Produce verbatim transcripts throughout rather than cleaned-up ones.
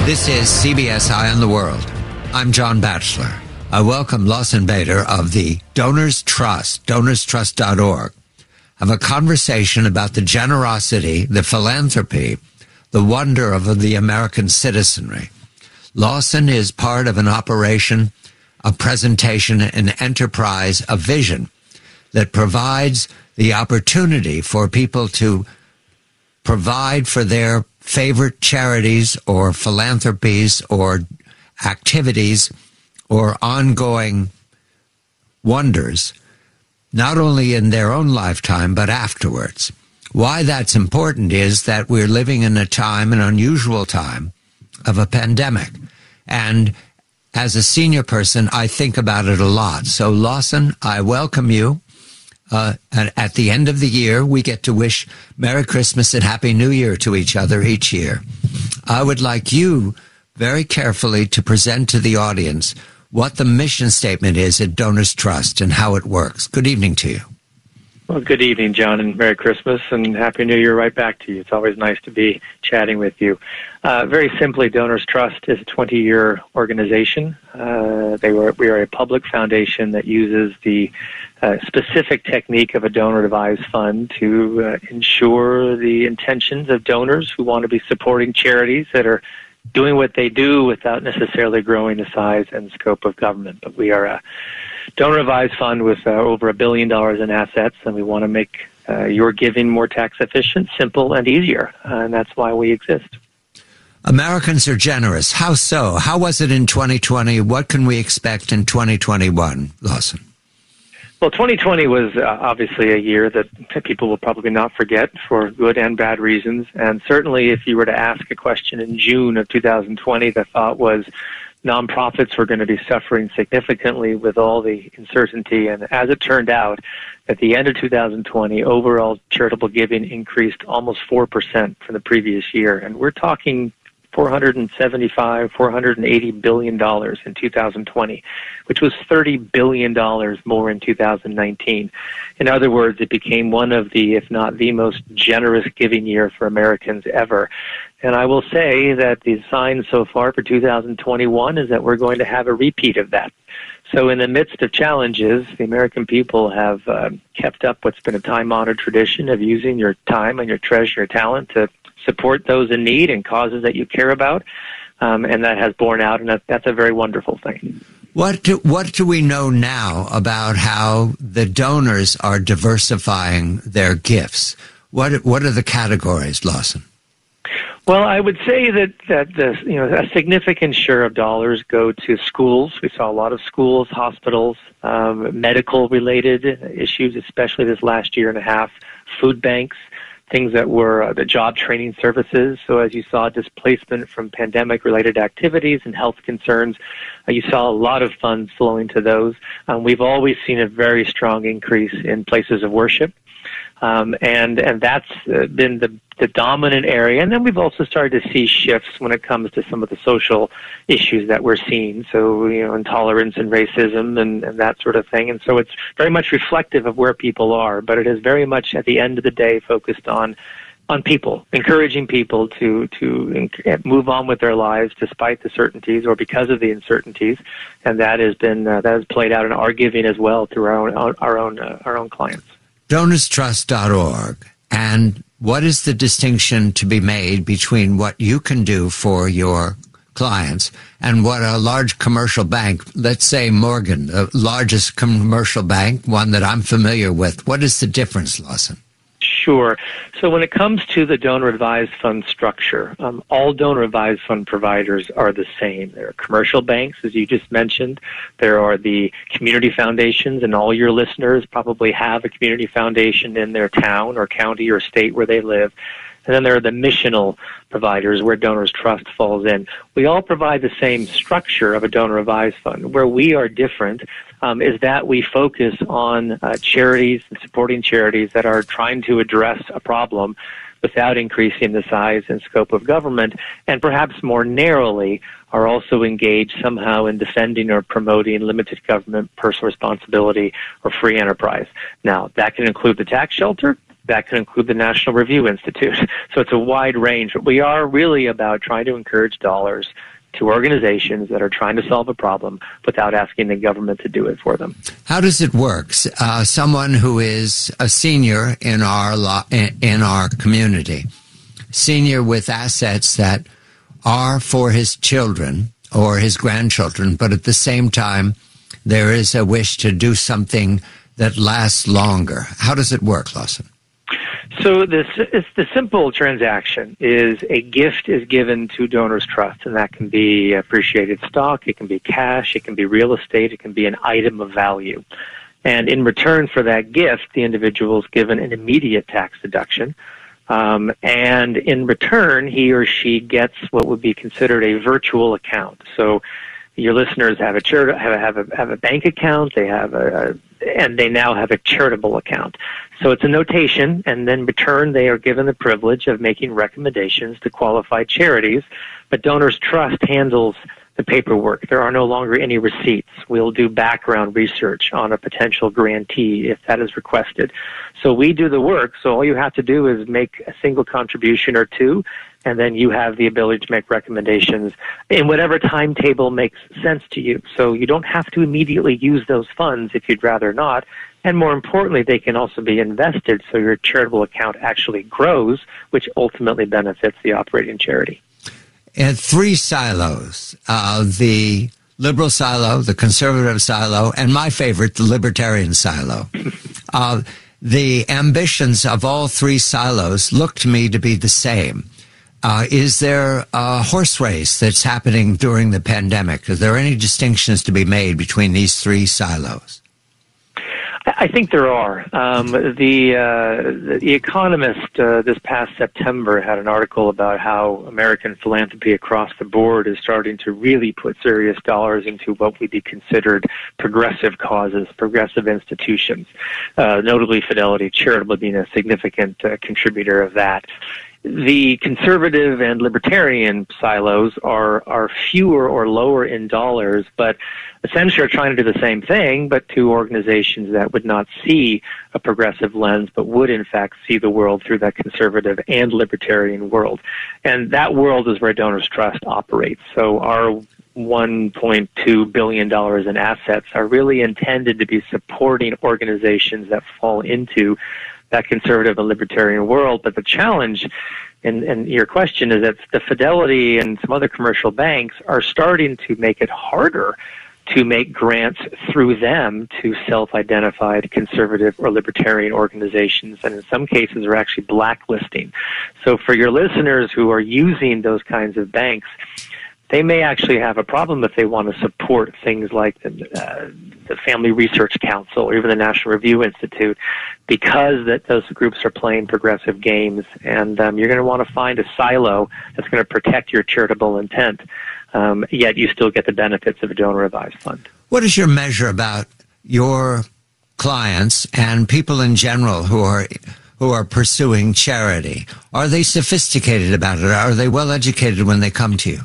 This is C B S Eye on the World. I'm John Batchelor. I welcome Lawson Bader of the Donors Trust, donors trust dot org. Have a conversation about the generosity, the philanthropy, the wonder of the American citizenry. Lawson is part of an operation, a presentation, an enterprise, a vision that provides the opportunity for people to provide for their favorite charities or philanthropies or activities or ongoing wonders, not only in their own lifetime, but afterwards. Why that's important is that we're living in a time, an unusual time, of a pandemic. And as a senior person, I think about it a lot. So, Lawson, I welcome you. Uh, and at the end of the year, we get to wish Merry Christmas and Happy New Year to each other each year. I would like you very carefully to present to the audience what the mission statement is at Donors Trust and how it works. Good evening to you. Well, good evening, John, and Merry Christmas and Happy New Year right back to you. It's always nice to be chatting with you. Uh, very simply, Donors Trust is a twenty-year organization. Uh, they were, we are a public foundation that uses the uh, specific technique of a donor-advised fund to uh, ensure the intentions of donors who want to be supporting charities that are doing what they do without necessarily growing the size and scope of government. But we are a donor-advised fund with uh, over a billion dollars in assets, and we want to make uh, your giving more tax efficient, simple, and easier, uh, and that's why we exist. Americans are generous. How so? How was it in twenty twenty? What can we expect in twenty twenty-one, Lawson? Well, twenty twenty was uh, obviously a year that people will probably not forget for good and bad reasons. And certainly if you were to ask a question in June of two thousand twenty, the thought was nonprofits were going to be suffering significantly with all the uncertainty. And as it turned out, at the end of two thousand twenty, overall charitable giving increased almost four percent from the previous year. And we're talking four hundred seventy-five, four hundred eighty billion dollars in two thousand twenty, which was thirty billion dollars more in two thousand nineteen. In other words, it became one of the, if not the most generous giving year for Americans ever. And I will say that the sign so far for two thousand twenty-one is that we're going to have a repeat of that. So in the midst of challenges, the American people have uh, kept up what's been a time-honored tradition of using your time and your treasure, your talent to support those in need and causes that you care about, um, and that has borne out, and that, that's a very wonderful thing. What do, what do we know now about how the donors are diversifying their gifts? What what are the categories, Lawson? Well, I would say that, that the, you know, a significant share of dollars go to schools. We saw a lot of schools, hospitals, um, medical-related issues, especially this last year and a half, food banks, things that were uh, the job training services. So as you saw displacement from pandemic-related activities and health concerns, uh, you saw a lot of funds flowing to those. Um, we've always seen a very strong increase in places of worship. Um, and and that's uh, been the, the dominant area. And then we've also started to see shifts when it comes to some of the social issues that we're seeing. So, you know, intolerance and racism and, and that sort of thing. And so it's very much reflective of where people are. But it is very much, at the end of the day, focused on on people, encouraging people to to move on with their lives despite the certainties or because of the uncertainties. And that has been uh, that has played out in our giving as well through our own our own uh, our own clients. donors trust dot org. And what is the distinction to be made between what you can do for your clients and what a large commercial bank, let's say Morgan, the largest commercial bank, one that I'm familiar with, what is the difference, Lawson? Sure. So when it comes to the donor-advised fund structure, um, all donor-advised fund providers are the same. There are commercial banks, as you just mentioned. There are the community foundations, and all your listeners probably have a community foundation in their town or county or state where they live. And then there are the missional providers where Donors Trust falls in. We all provide the same structure of a donor-advised fund. Where we are different um, is that we focus on uh, charities and supporting charities that are trying to address a problem without increasing the size and scope of government, and perhaps more narrowly are also engaged somehow in defending or promoting limited government, personal responsibility, or free enterprise. Now, that can include the tax shelter, That could include the National Review Institute. So it's a wide range. But we are really about trying to encourage dollars to organizations that are trying to solve a problem without asking the government to do it for them. How does it work? Uh, someone who is a senior in our lo- in our community, senior with assets that are for his children or his grandchildren, but at the same time, there is a wish to do something that lasts longer. How does it work, Lawson? So this is the simple transaction is a gift is given to Donors Trust, and that can be appreciated stock, it can be cash, it can be real estate, it can be an item of value. And in return for that gift, the individual is given an immediate tax deduction. Um, and in return, he or she gets what would be considered a virtual account. So your listeners have a chari- have a, have a have a bank account, they have a, a and they now have a charitable account. So it's a notation, and then in return they are given the privilege of making recommendations to qualified charities. But Donors Trust handles the paperwork. There are no longer any receipts. We'll do background research on a potential grantee if that is requested. So we do the work, so all you have to do is make a single contribution or two, and then you have the ability to make recommendations in whatever timetable makes sense to you. So you don't have to immediately use those funds if you'd rather not. And more importantly, they can also be invested so your charitable account actually grows, which ultimately benefits the operating charity. And three silos, uh, the liberal silo, the conservative silo, and my favorite, the libertarian silo. Uh, the ambitions of all three silos look to me to be the same. Uh, is there a horse race that's happening during the pandemic? Are there any distinctions to be made between these three silos? I think there are. Um, the, uh, the Economist uh, this past September had an article about how American philanthropy across the board is starting to really put serious dollars into what would be considered progressive causes, progressive institutions, uh, notably Fidelity Charitable being a significant uh, contributor of that. The conservative and libertarian silos are, are fewer or lower in dollars, but essentially are trying to do the same thing, but to organizations that would not see a progressive lens, but would in fact see the world through that conservative and libertarian world. And that world is where Donors Trust operates. So our one point two billion dollars in assets are really intended to be supporting organizations that fall into that conservative and libertarian world. But the challenge in, in your question is that the Fidelity and some other commercial banks are starting to make it harder to make grants through them to self-identified conservative or libertarian organizations, and in some cases are actually blacklisting. So for your listeners who are using those kinds of banks, they may actually have a problem if they want to support things like the, uh, the Family Research Council or even the National Review Institute, because that those groups are playing progressive games, and um, you're going to want to find a silo that's going to protect your charitable intent, um, yet you still get the benefits of a donor-advised fund. What is your measure about your clients and people in general who are who are pursuing charity? Are they sophisticated about it? Are they well educated when they come to you?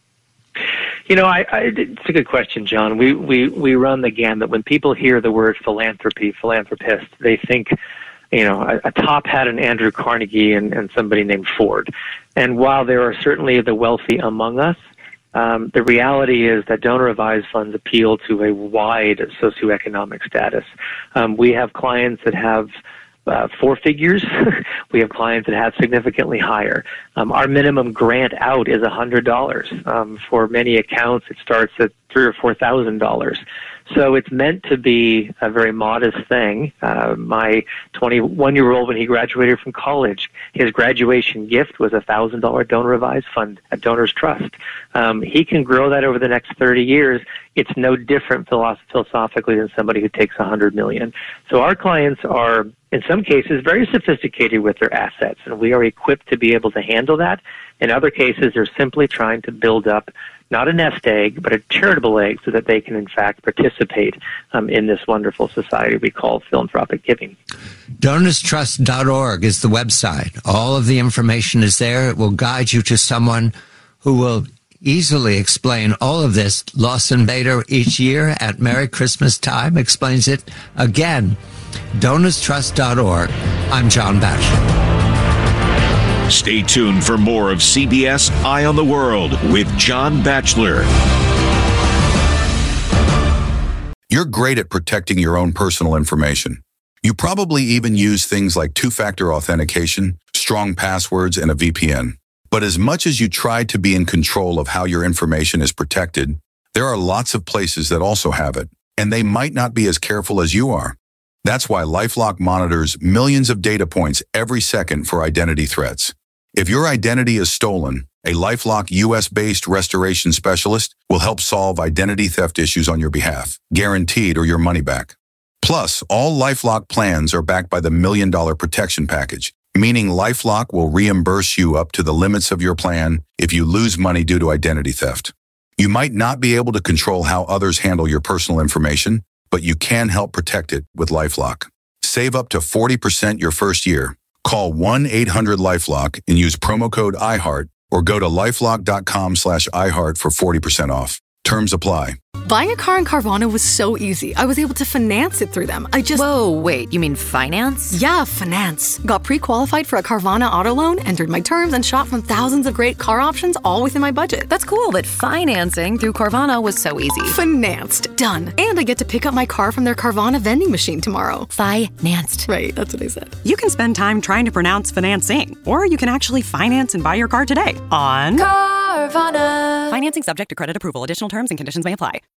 You know, I, I, it's a good question, John. We, we, we run the gamut. When people hear the word philanthropy, philanthropist, they think, you know, a, a top hat and Andrew Carnegie and, and somebody named Ford. And while there are certainly the wealthy among us, um, the reality is that donor-advised funds appeal to a wide socioeconomic status. Um, we have clients that have Uh, four figures. We have clients that have significantly higher. Um, our minimum grant out is one hundred dollars. Um, for many accounts, it starts at three or four thousand dollars. So it's meant to be a very modest thing. Uh, my twenty-one-year-old, when he graduated from college, his graduation gift was a one thousand dollars donor-advised fund at Donors Trust. Um, he can grow that over the next thirty years. It's no different philosoph- philosophically than somebody who takes one hundred million dollars. So our clients are, in some cases, very sophisticated with their assets, and we are equipped to be able to handle that. In other cases, they're simply trying to build up not a nest egg, but a charitable egg so that they can, in fact, participate um, in this wonderful society we call philanthropic giving. donors trust dot org is the website. All of the information is there. It will guide you to someone who will easily explain all of this. Lawson Bader each year at Merry Christmas time explains it again. donors trust dot org. I'm John Batchelor. Stay tuned for more of C B S Eye on the World with John Batchelor. You're great at protecting your own personal information. You probably even use things like two-factor authentication, strong passwords, and a V P N. But as much as you try to be in control of how your information is protected, there are lots of places that also have it, and they might not be as careful as you are. That's why LifeLock monitors millions of data points every second for identity threats. If your identity is stolen, a LifeLock U S-based restoration specialist will help solve identity theft issues on your behalf, guaranteed or your money back. Plus, all LifeLock plans are backed by the Million Dollar Protection Package, meaning LifeLock will reimburse you up to the limits of your plan if you lose money due to identity theft. You might not be able to control how others handle your personal information, but you can help protect it with LifeLock. Save up to forty percent your first year. Call one eight hundred LifeLock and use promo code iHeart or go to lifelock.com slash iHeart for forty percent off. Terms apply. Buying a car in Carvana was so easy. I was able to finance it through them. I just... Whoa, wait, you mean finance? Yeah, finance. Got pre-qualified for a Carvana auto loan, entered my terms, and shot from thousands of great car options all within my budget. That's cool, but financing through Carvana was so easy. Financed. Done. And I get to pick up my car from their Carvana vending machine tomorrow. Financed. Right, that's what I said. You can spend time trying to pronounce financing, or you can actually finance and buy your car today on Carvana. Financing subject to credit approval. Additional terms and conditions may apply.